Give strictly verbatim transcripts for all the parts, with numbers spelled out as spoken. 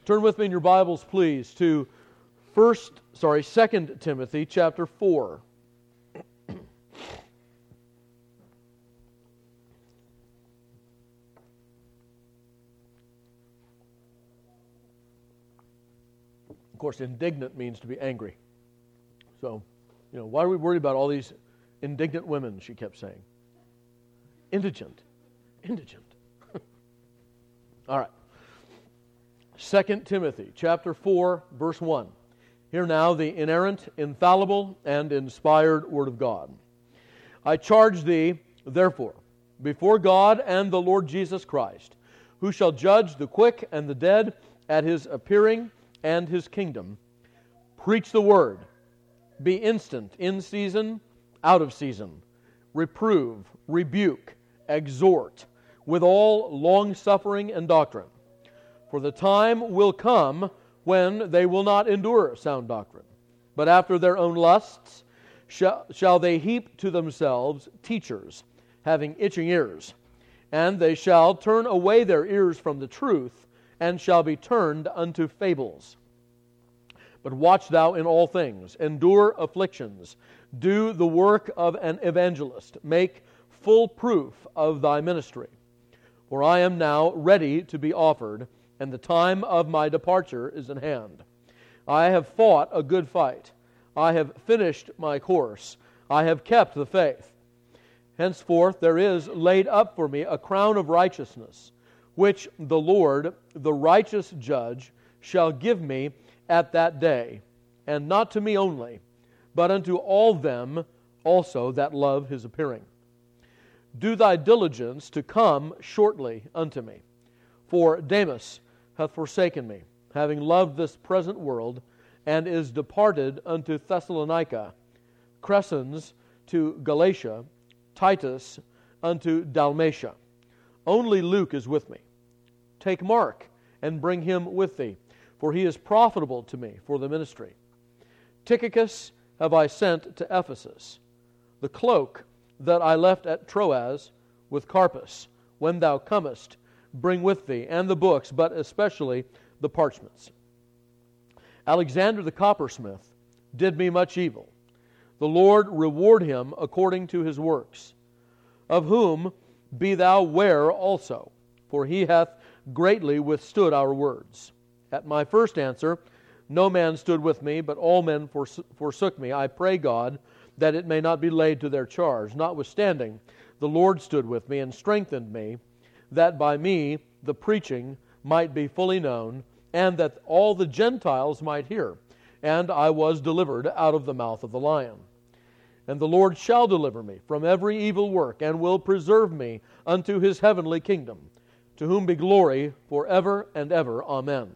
Turn with me in your Bibles, please, to first, sorry, Second Timothy chapter four. Of course, indignant means to be angry. So, you know, why are we worried about all these indignant women, she kept saying. Indigent. Indigent. All right. Second Timothy chapter four, verse one. Hear now the inerrant, infallible, and inspired Word of God. I charge thee, therefore, before God and the Lord Jesus Christ, who shall judge the quick and the dead at His appearing and His kingdom, preach the Word. Be instant, in season, out of season. Reprove, rebuke, exhort, with all long-suffering and doctrine. For the time will come when they will not endure sound doctrine, but after their own lusts shall, shall they heap to themselves teachers, having itching ears. And they shall turn away their ears from the truth, and shall be turned unto fables. But watch thou in all things, endure afflictions, do the work of an evangelist, make full proof of thy ministry. For I am now ready to be offered, and the time of my departure is at hand. I have fought a good fight. I have finished my course. I have kept the faith. Henceforth there is laid up for me a crown of righteousness, which the Lord, the righteous judge, shall give me at that day, and not to me only, but unto all them also that love His appearing. Do thy diligence to come shortly unto me. For Demas hath forsaken me, having loved this present world, and is departed unto Thessalonica, Crescens to Galatia, Titus unto Dalmatia. Only Luke is with me. Take Mark, and bring him with thee, for he is profitable to me for the ministry. Tychicus have I sent to Ephesus. The cloak that I left at Troas with Carpus, when thou comest, bring with thee, and the books, but especially the parchments. Alexander the coppersmith did me much evil. The Lord reward him according to his works, of whom be thou ware also, for he hath greatly withstood our words. At my first answer, no man stood with me, but all men forsook me. I pray God that it may not be laid to their charge. Notwithstanding, the Lord stood with me and strengthened me, that by me the preaching might be fully known, and that all the Gentiles might hear. And I was delivered out of the mouth of the lion. And the Lord shall deliver me from every evil work, and will preserve me unto His heavenly kingdom, to whom be glory forever and ever. Amen.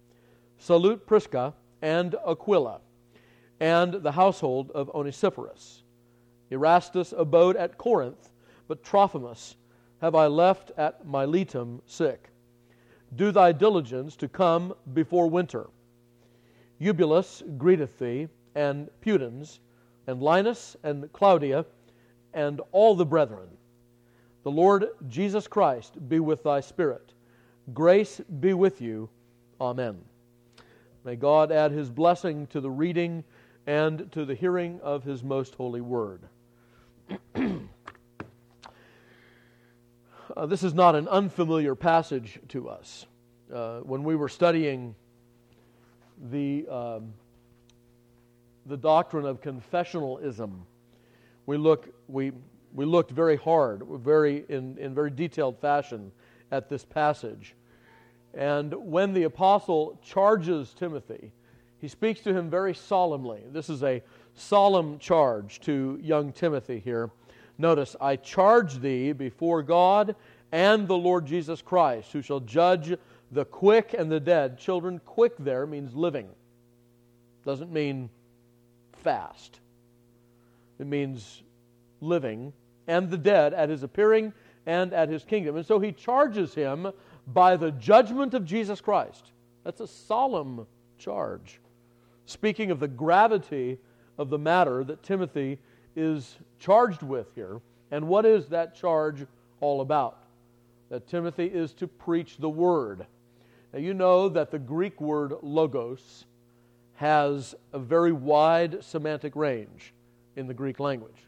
Salute Prisca and Aquila, and the household of Onesiphorus. Erastus abode at Corinth, but Trophimus have I left at Miletum sick. Do thy diligence to come before winter. Eubulus greeteth thee, and Pudens, and Linus, and Claudia, and all the brethren. The Lord Jesus Christ be with thy spirit. Grace be with you. Amen. May God add His blessing to the reading and to the hearing of His most holy word. Uh, this is not an unfamiliar passage to us. Uh, when we were studying the um, the doctrine of confessionalism, we look we we looked very hard, very in, in very detailed fashion at this passage. And when the apostle charges Timothy, he speaks to him very solemnly. This is a solemn charge to young Timothy here. Notice, I charge thee before God and the Lord Jesus Christ, who shall judge the quick and the dead. Children, quick there means living. Doesn't mean fast. It means living. And the dead at His appearing and at His kingdom. And so he charges him by the judgment of Jesus Christ. That's a solemn charge, speaking of the gravity of the matter that Timothy is charged with here. And what is that charge all about? That Timothy is to preach the Word. Now, you know that the Greek word logos has a very wide semantic range in the Greek language.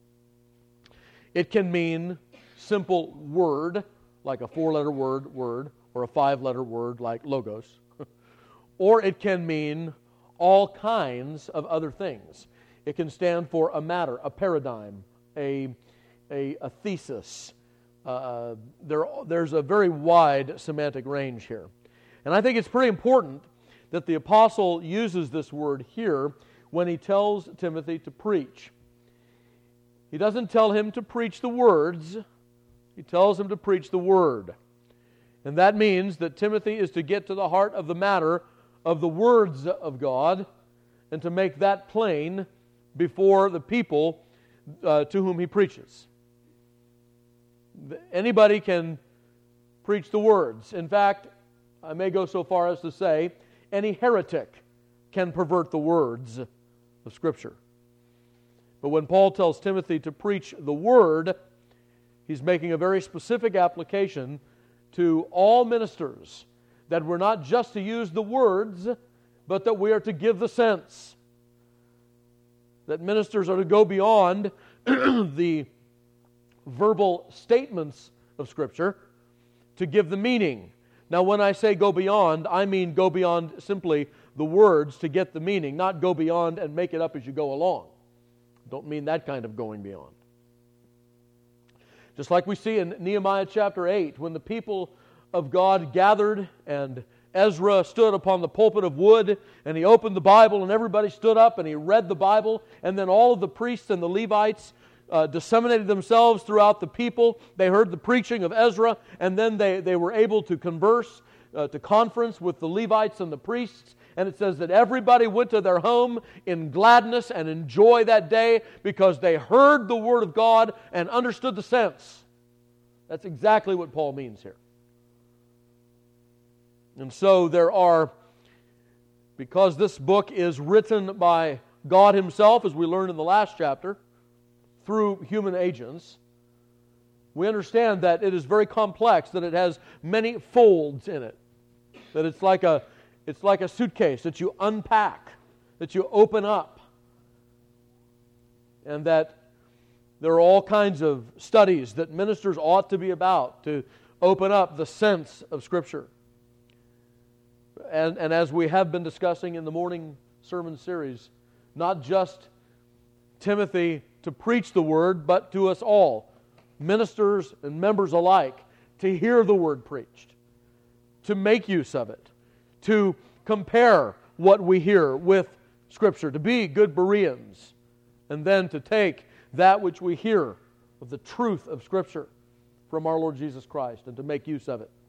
It can mean simple word, like a four-letter word, word, or a five-letter word like logos. Or it can mean all kinds of other things. It can stand for a matter, a paradigm, a, a, a thesis. Uh, there, there's a very wide semantic range here. And I think it's pretty important that the apostle uses this word here when he tells Timothy to preach. He doesn't tell him to preach the words, he tells him to preach the word. And that means that Timothy is to get to the heart of the matter of the words of God and to make that plain before the people uh, to whom he preaches. Anybody can preach the words. In fact, I may go so far as to say, any heretic can pervert the words of Scripture. But when Paul tells Timothy to preach the Word, he's making a very specific application to all ministers, that we're not just to use the words, but that we are to give the sense. That ministers are to go beyond the verbal statements of Scripture to give the meaning. Now, when I say go beyond, I mean go beyond simply the words to get the meaning, not go beyond and make it up as you go along. Don't mean that kind of going beyond. Just like we see in Nehemiah chapter eight, when the people of God gathered and Ezra stood upon the pulpit of wood and he opened the Bible and everybody stood up and he read the Bible, and then all of the priests and the Levites uh, disseminated themselves throughout the people. They heard the preaching of Ezra, and then they, they were able to converse, uh, to conference with the Levites and the priests. And it says that everybody went to their home in gladness and in joy that day because they heard the Word of God and understood the sense. That's exactly what Paul means here. And so there are, because this book is written by God Himself, as we learned in the last chapter, through human agents, we understand that it is very complex, that it has many folds in it, that it's like a It's like a suitcase that you unpack, that you open up, and that there are all kinds of studies that ministers ought to be about to open up the sense of Scripture. And, and as we have been discussing in the morning sermon series, not just Timothy to preach the Word, but to us all, ministers and members alike, to hear the Word preached, to make use of it, to compare what we hear with Scripture, to be good Bereans, and then to take that which we hear of the truth of Scripture from our Lord Jesus Christ and to make use of it.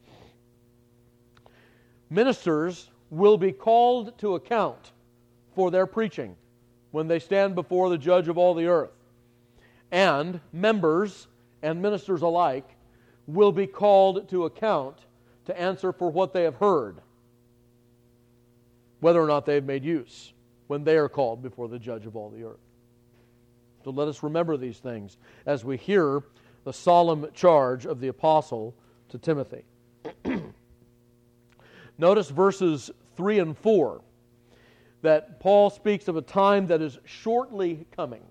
Ministers will be called to account for their preaching when they stand before the Judge of all the earth. And members and ministers alike will be called to account to answer for what they have heard, whether or not they have made use when they are called before the Judge of all the earth. So let us remember these things as we hear the solemn charge of the apostle to Timothy. Notice verses three and four, that Paul speaks of a time that is shortly coming,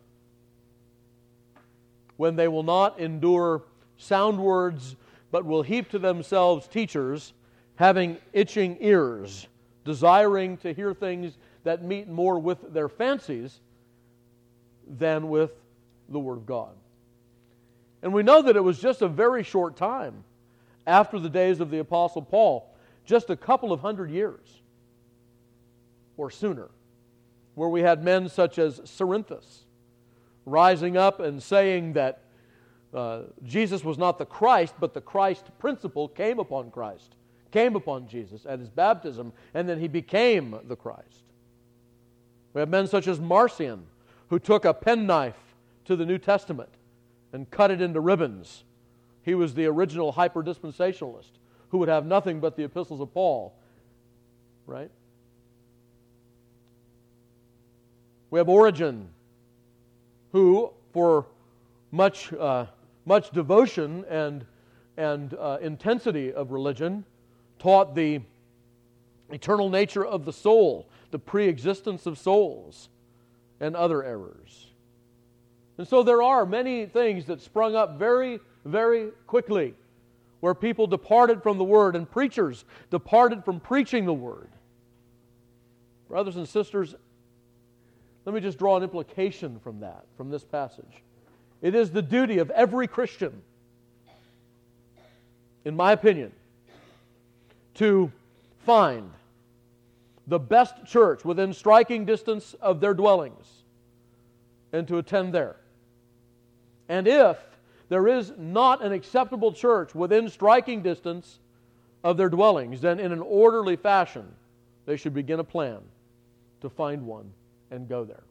when they will not endure sound words, but will heap to themselves teachers, having itching ears, desiring to hear things that meet more with their fancies than with the Word of God. And we know that it was just a very short time after the days of the Apostle Paul, just a couple of hundred years or sooner, where we had men such as Cerinthus rising up and saying that uh, Jesus was not the Christ, but the Christ principle came upon Christ, came upon Jesus at His baptism, and then He became the Christ. We have men such as Marcion, who took a penknife to the New Testament and cut it into ribbons. He was the original hyper-dispensationalist who would have nothing but the epistles of Paul, right? We have Origen, who, for much uh, much devotion and and uh, intensity of religion, taught the eternal nature of the soul, the pre-existence of souls, and other errors. And so there are many things that sprung up very, very quickly where people departed from the Word and preachers departed from preaching the Word. Brothers and sisters, let me just draw an implication from that, from this passage. It is the duty of every Christian, in my opinion, to find the best church within striking distance of their dwellings and to attend there. And if there is not an acceptable church within striking distance of their dwellings, then in an orderly fashion, they should begin a plan to find one and go there.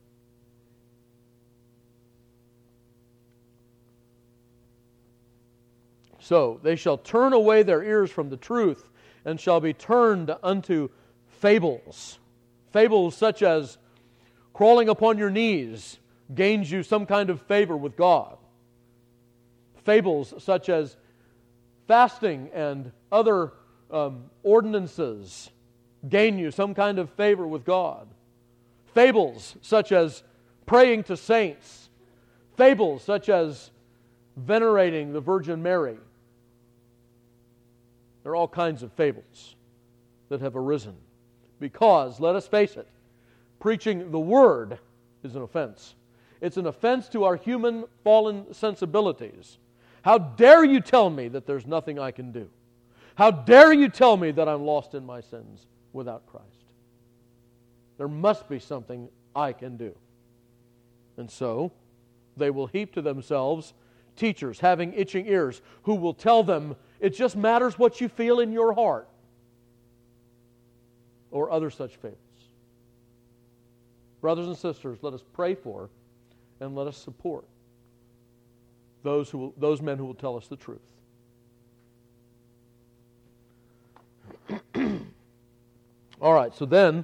So they shall turn away their ears from the truth and shall be turned unto fables. Fables such as crawling upon your knees gains you some kind of favor with God. Fables such as fasting and other um, ordinances gain you some kind of favor with God. Fables such as praying to saints. Fables such as venerating the Virgin Mary. There are all kinds of fables that have arisen because, let us face it, preaching the Word is an offense. It's an offense to our human fallen sensibilities. How dare you tell me that there's nothing I can do? How dare you tell me that I'm lost in my sins without Christ? There must be something I can do. And so, they will heap to themselves teachers having itching ears who will tell them it just matters what you feel in your heart, or other such fables. Brothers and sisters, let us pray for and let us support those who will, those men who will tell us the truth. All right, so then,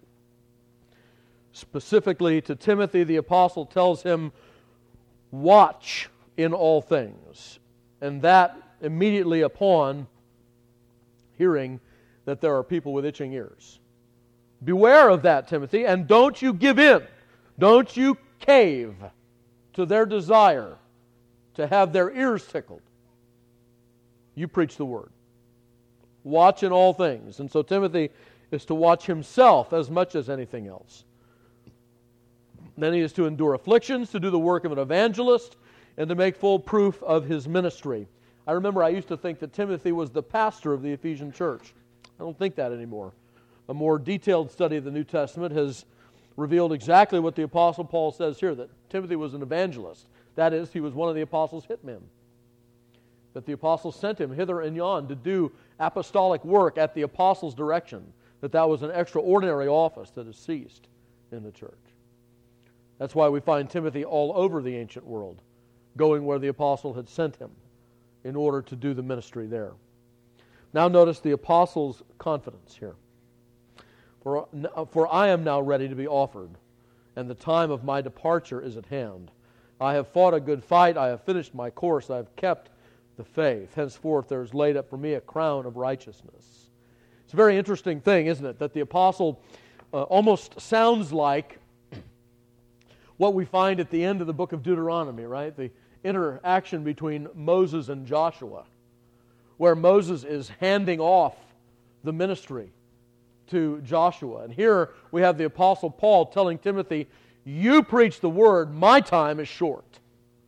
specifically to Timothy, the apostle tells him, watch in all things. And that immediately upon hearing that there are people with itching ears. Beware of that, Timothy, and don't you give in. Don't you cave to their desire to have their ears tickled. You preach the Word. Watch in all things. And so Timothy is to watch himself as much as anything else. Then he is to endure afflictions, to do the work of an evangelist, and to make full proof of his ministry. I remember I used to think that Timothy was the pastor of the Ephesian church. I don't think that anymore. A more detailed study of the New Testament has revealed exactly what the Apostle Paul says here, that Timothy was an evangelist. That is, he was one of the apostles' hitmen. That the apostles sent him hither and yon to do apostolic work at the apostles' direction. That that was an extraordinary office that has ceased in the church. That's why we find Timothy all over the ancient world, going where the apostle had sent him in order to do the ministry there. Now notice the apostle's confidence here. For, for I am now ready to be offered, and the time of my departure is at hand. I have fought a good fight, I have finished my course, I have kept the faith. Henceforth there is laid up for me a crown of righteousness. It's a very interesting thing, isn't it, that the apostle uh, almost sounds like what we find at the end of the book of Deuteronomy, right? The interaction between Moses and Joshua, where Moses is handing off the ministry to Joshua. And here we have the Apostle Paul telling Timothy, you preach the word, my time is short.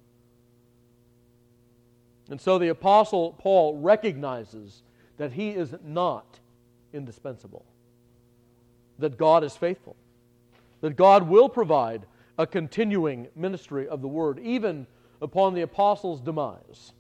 And so the Apostle Paul recognizes that he is not indispensable, that God is faithful, that God will provide a continuing ministry of the word, even upon the apostle's demise.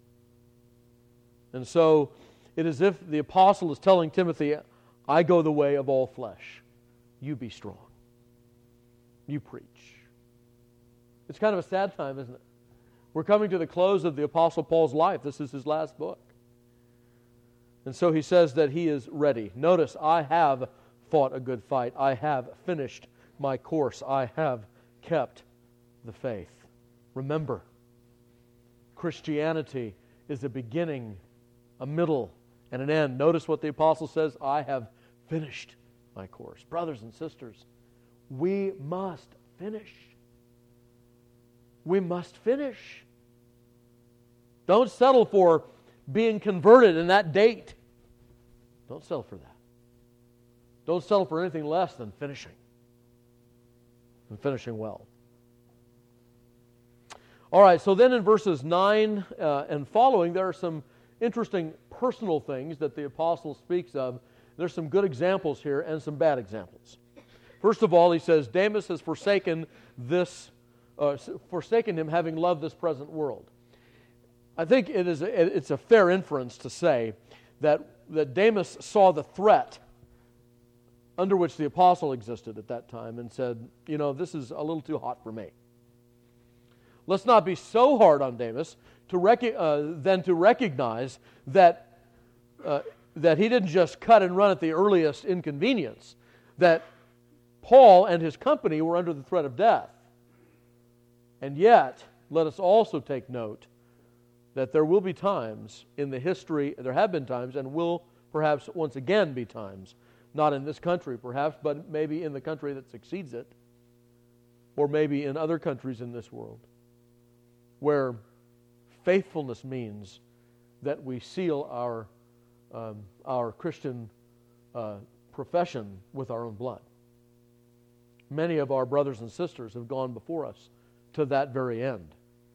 And so it is as if the apostle is telling Timothy, I go the way of all flesh. You be strong. You preach. It's kind of a sad time, isn't it? We're coming to the close of the Apostle Paul's life. This is his last book. And so he says that he is ready. Notice, I have fought a good fight. I have finished my course. I have kept the faith. Remember, Christianity is a beginning, a middle, and an end. Notice what the apostle says, I have finished my course. Brothers and sisters, we must finish. We must finish. Don't settle for being converted in that date. Don't settle for that. Don't settle for anything less than finishing. And finishing well. All right, so then in verses nine uh, and following, there are some interesting personal things that the apostle speaks of. There's some good examples here and some bad examples. First of all, he says, Demas has forsaken this, uh, forsaken him having loved this present world. I think it is a, it's a fair inference to say that, that Demas saw the threat under which the apostle existed at that time and said, you know, this is a little too hot for me. Let's not be so hard on Demas to rec- uh, than to recognize that, uh, that he didn't just cut and run at the earliest inconvenience, that Paul and his company were under the threat of death. And yet, let us also take note that there will be times in the history, there have been times, and will perhaps once again be times, not in this country perhaps, but maybe in the country that succeeds it, or maybe in other countries in this world, where faithfulness means that we seal our, um, our Christian uh, profession with our own blood. Many of our brothers and sisters have gone before us to that very end.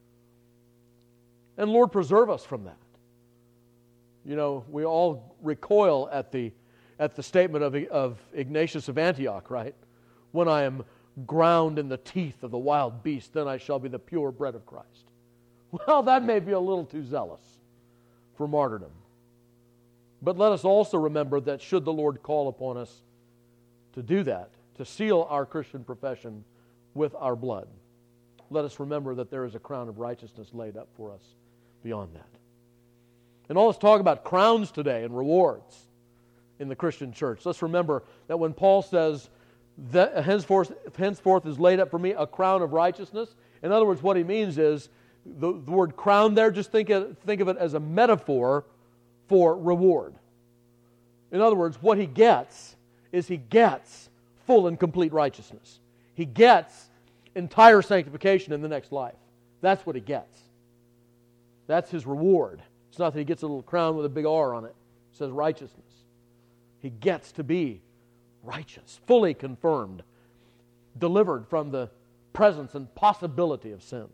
And Lord, preserve us from that. You know, we all recoil at the at the statement of, of Ignatius of Antioch, right? When I am ground in the teeth of the wild beast, then I shall be the pure bread of Christ. Well, that may be a little too zealous for martyrdom. But let us also remember that should the Lord call upon us to do that, to seal our Christian profession with our blood, let us remember that there is a crown of righteousness laid up for us beyond that. And all this talk about crowns today and rewards in the Christian church, let's remember that when Paul says, that henceforth, henceforth is laid up for me a crown of righteousness, in other words, what he means is, the, the word crown there, just think of, think of it as a metaphor for reward. In other words, what he gets is he gets full and complete righteousness. He gets entire sanctification in the next life. That's what he gets. That's his reward. It's not that he gets a little crown with a big R on it. It says righteousness. He gets to be righteous, fully confirmed, delivered from the presence and possibility of sin.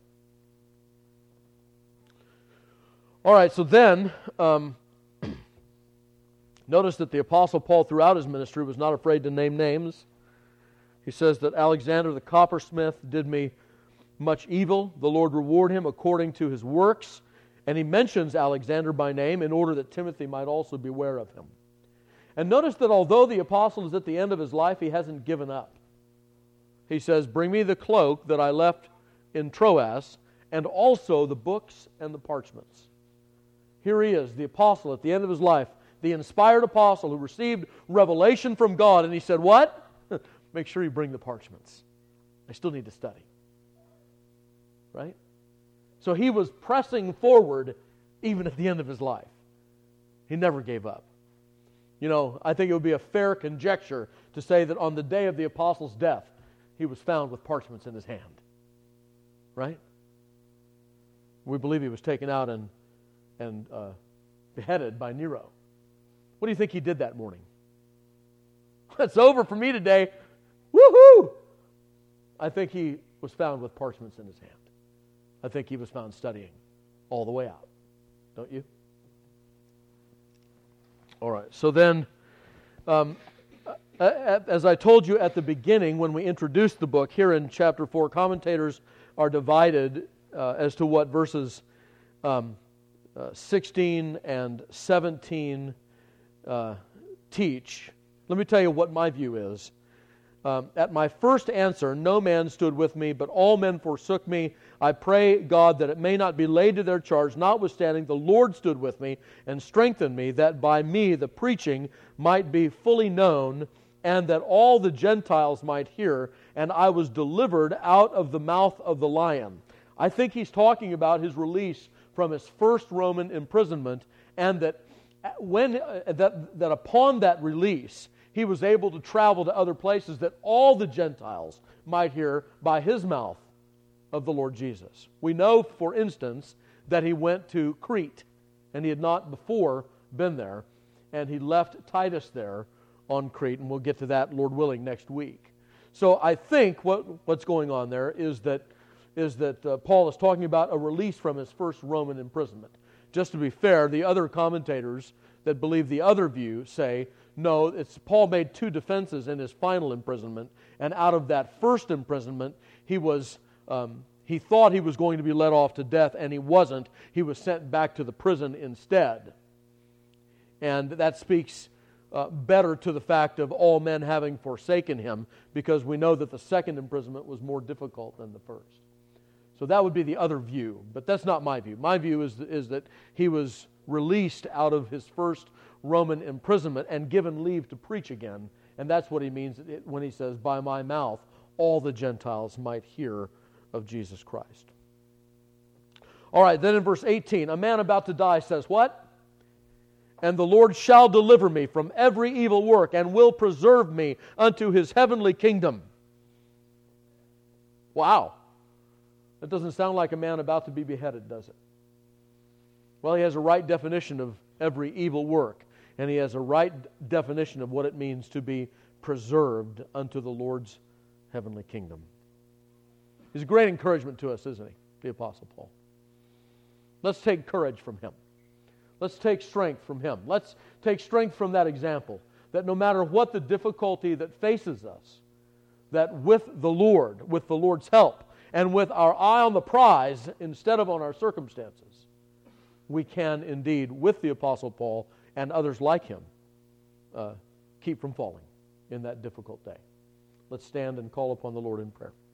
All right, so then, um, notice that the Apostle Paul throughout his ministry was not afraid to name names. He says that Alexander the coppersmith did me much evil. The Lord reward him according to his works. And he mentions Alexander by name in order that Timothy might also beware of him. And notice that although the apostle is at the end of his life, he hasn't given up. He says, bring me the cloak that I left in Troas, and also the books and the parchments. Here he is, the apostle at the end of his life, the inspired apostle who received revelation from God, and he said, what? Make sure you bring the parchments. I still need to study. Right? So he was pressing forward even at the end of his life. He never gave up. You know, I think it would be a fair conjecture to say that on the day of the apostle's death, he was found with parchments in his hand. Right? We believe he was taken out and, and uh, beheaded by Nero. What do you think he did that morning? It's over for me today. Woohoo! I think he was found with parchments in his hand. I think he was found studying all the way out. Don't you? All right, so then, um, as I told you at the beginning when we introduced the book, here in chapter four, commentators are divided uh, as to what verses um, uh, sixteen and seventeen uh, teach. Let me tell you what my view is. Um, at my first answer, no man stood with me, but all men forsook me. I pray God that it may not be laid to their charge. Notwithstanding, the Lord stood with me and strengthened me, that by me the preaching might be fully known, and that all the Gentiles might hear, and I was delivered out of the mouth of the lion. I think he's talking about his release from his first Roman imprisonment, and that when uh, that, that upon that release, he was able to travel to other places that all the Gentiles might hear by his mouth of the Lord Jesus. We know, for instance, that he went to Crete, and he had not before been there, and he left Titus there on Crete, and we'll get to that, Lord willing, next week. So I think what, what's going on there is that, is that uh, Paul is talking about a release from his first Roman imprisonment. Just to be fair, the other commentators that believe the other view say, no, it's Paul made two defenses in his final imprisonment, and out of that first imprisonment, he was um, he thought he was going to be let off to death, and he wasn't. He was sent back to the prison instead. And that speaks uh, better to the fact of all men having forsaken him, because we know that the second imprisonment was more difficult than the first. So that would be the other view, but that's not my view. My view is, is that he was released out of his first Roman imprisonment and given leave to preach again, and that's what he means when he says, by my mouth all the Gentiles might hear of Jesus Christ. All right, then in verse eighteen, a man about to die says, what? And the Lord shall deliver me from every evil work and will preserve me unto his heavenly kingdom. Wow. That doesn't sound like a man about to be beheaded, does it? Well, he has a right definition of every evil work, and he has a right definition of what it means to be preserved unto the Lord's heavenly kingdom. He's a great encouragement to us, isn't he, the Apostle Paul? Let's take courage from him. Let's take strength from him. Let's take strength from that example, that no matter what the difficulty that faces us, that with the Lord, with the Lord's help, and with our eye on the prize instead of on our circumstances, we can indeed, with the Apostle Paul and others like him, uh, keep from falling in that difficult day. Let's stand and call upon the Lord in prayer.